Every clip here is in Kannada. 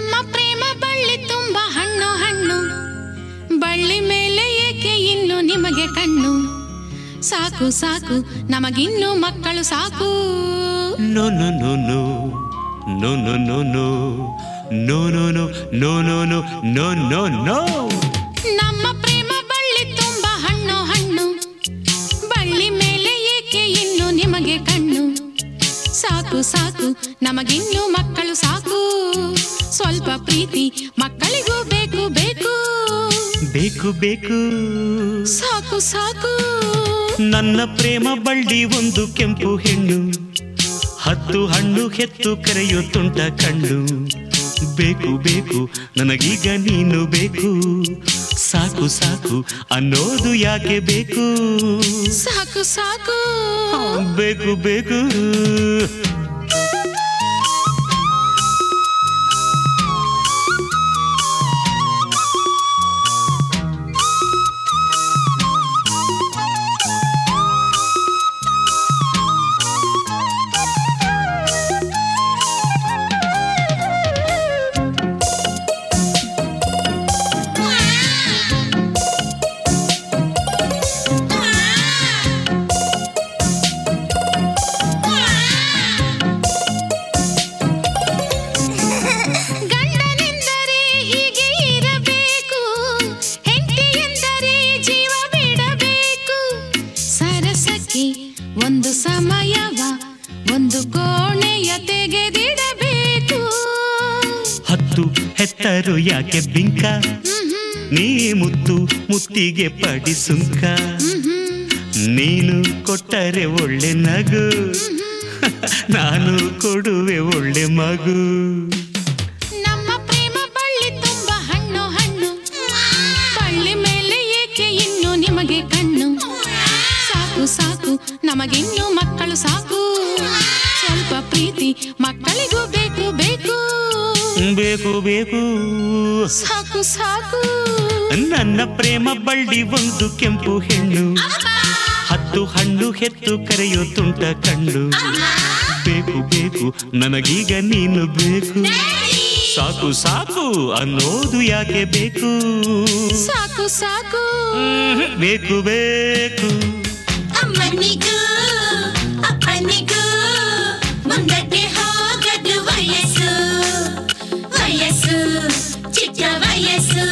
ನಮ್ಮ ಪ್ರೇಮ ಬಳ್ಳಿ ತುಂಬ ಹಣ್ಣು ಹಣ್ಣು, ಬಳ್ಳಿ ಮೇಲೆ ಏಕೆ ಇನ್ನು ನಿಮಗೆ ಕಣ್ಣು? ಸಾಕು ಸಾಕು ನಮಗಿನ್ನು ಮಕ್ಕಳು ಸಾಕು. No no no no no no no no no no no no no no no no. ನಮ್ಮ ಪ್ರೇಮ ಬಳ್ಳಿ ತುಂಬ ಹಣ್ಣು ಹಣ್ಣು, ಬಳ್ಳಿ ಮೇಲೆ ಏಕೆ ಇನ್ನು ನಿಮಗೆ ಕಣ್ಣು? ಸಾಕು ಸಾಕು ನಮಗಿನ್ನು ಮಕ್ಕಳು ಸಾಕು. ಸ್ವಲ್ಪ ಪ್ರೀತಿ ಮಕ್ಕಳಿಗೂ ಬೇಕು ಬೇಕು ಬೇಕು ಬೇಕು. ಸಾಕು ಸಾಕು. ನನ್ನ ಪ್ರೇಮ ಬಳ್ಳಿ ಒಂದು ಕೆಂಪು ಹೆಣ್ಣು, 10 ಹಣ್ಣು ಹೆತ್ತು ಕರೆಯುತ್ತುಂಟ ಕಣ್ಣು. ಬೇಕು ಬೇಕು ನನಗೀಗ ನೀನು ಬೇಕು. ಸಾಕು ಸಾಕು ಅನ್ನೋದು ಯಾಕೆ ಬೇಕು? ಸಾಕು ಸಾಕು ಬೇಕು ಬೇಕು. ಒಂದು ಸಮಯವ ಒಂದು ಕೋಣೆಯ ತೆಗೆದಿಡಬೇಕು. 10 ಹೆತ್ತರು ಯಾಕೆ ಬಿಂಕ, ನೀ ಮುತ್ತು ಮುತ್ತಿಗೆ ಪಡಿ ಸುಂಕ. ನೀನು ಕೊಟ್ಟರೆ ಒಳ್ಳೆ ನಗು, ನಾನು ಕೊಡುವೆ ಒಳ್ಳೆ ಮಗು. ನಮ್ಮ ಪ್ರೇಮ ಬಳ್ಳಿ ತುಂಬ ಹಣ್ಣು ಹಣ್ಣು, ಬಳ್ಳಿ ಮೇಲೆ ಏಕೆ ಇನ್ನು ನಿಮಗೆ ಕಣ್ಣು? ಸಾಕು ಸಾಕು ನಮಗಿನ್ನು ಮಕ್ಕಳು ಸಾಕು. ಸ್ವಲ್ಪ ಪ್ರೀತಿ ಮಕ್ಕಳಿಗೂ ಬೇಕು ಬೇಕು ಬೇಕು ಬೇಕು. ಸಾಕು ಸಾಕು. ನನ್ನ ಪ್ರೇಮ ಬಳ್ಳಿ ಒಂದು ಕೆಂಪು ಹೆಣ್ಣು, 10 ಹಣ್ಣು ಹೆತ್ತು ಕರೆಯುತ್ತುಂಟ ಕಣ್ಣು. ಬೇಕು ಬೇಕು ನನಗೀಗ ನೀನು ಬೇಕು. ಸಾಕು ಸಾಕು ಅನ್ನೋದು ಯಾಕೆ ಬೇಕು? ಸಾಕು ಸಾಕು ಬೇಕು ಬೇಕು. ಅಮ್ಮನಿಗೂ ಅಪ್ಪನಿಗೂ ಮುಂದಕ್ಕೆ ಹೋಗದು ವಯಸ್ಸು, ವಯಸ್ಸು ಚಿಕ್ಕ ವಯಸ್ಸು.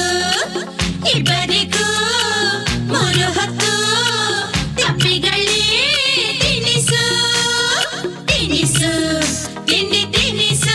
ಇಬ್ಬರಿಗೂ 3 ಹೊತ್ತು ತಪ್ಪಿಗಳೇ ತಿನಿಸು, ತಿನಿಸು ತಿಂಡಿ ತಿನಿಸು.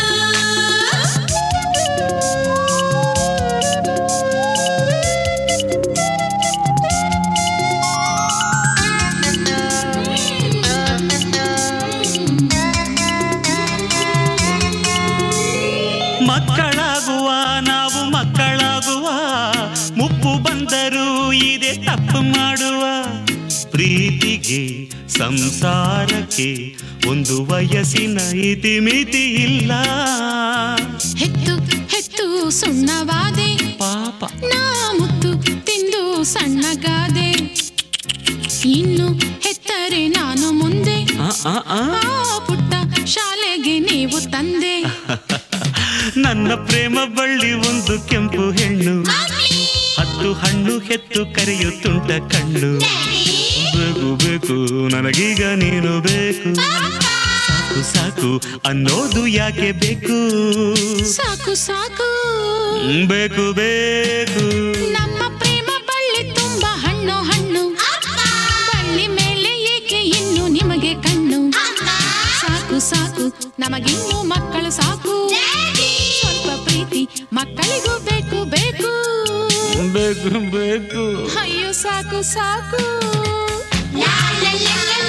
ಮಕ್ಕಳಾಗುವ ನಾವು ಮಕ್ಕಳಾಗುವ, ಮುಪ್ಪು ಬಂದರೂ ಇದೆ ತಪ್ಪು ಮಾಡುವ. ಪ್ರೀತಿಗೆ ಸಂಸಾರಕ್ಕೆ ಒಂದು ವಯಸ್ಸಿನ ಇತಿಮಿತಿ ಇಲ್ಲ. ಹೆತ್ತು ಹೆತ್ತು ಸುಣ್ಣವಾದೆ ಪಾಪ ನಾ ಮುತ್ತು ತಿಂದು ಸಣ್ಣಗಾದೆ. ಇನ್ನು ಹೆತ್ತರೆ ನಾನು ಮುಂದೆ, ಆ ಪುಟ್ಟ ಶಾಲೆಗೆ ನೀವು ತಂದೆ. ನನ್ನ ಪ್ರೇಮ ಬಳ್ಳಿ ಒಂದು ಕೆಂಪು ಹೆಣ್ಣು, 10 ಹಣ್ಣು ಹೆತ್ತು ಕರೆಯುತ್ತುಂಟ ಕಣ್ಣು. ಬೇಕು ಬೇಕು ನನಗೀಗ ನೀನು ಬೇಕು. ಸಾಕು ಸಾಕು ಅನ್ನೋದು ಯಾಕೆ ಬೇಕು? ಸಾಕು ಸಾಕು ಬೇಕು ಬೇಕು. ನಮ್ಮ ಪ್ರೇಮ ಬಳ್ಳಿ ತುಂಬ ಹಣ್ಣು ಹಣ್ಣು, ಬಳ್ಳಿ ಮೇಲೆ ಏಕೆ ಇನ್ನು ನಿಮಗೆ ಕಣ್ಣು? ಸಾಕು ಸಾಕು ನಮಗಿನ್ನು ಮಕ್ಕಳು ಸಾಕು. ಸ್ವಲ್ಪ ಪ್ರೀತಿ ಮಕ್ಕಳಿಗೂ ಬೇಕು ಬೇಕು ಬೇಕು ಬೇಕು. ಅಯ್ಯೋ ಸಾಕು ಸಾಕು. ಲಾ ಲಾ ಲಾ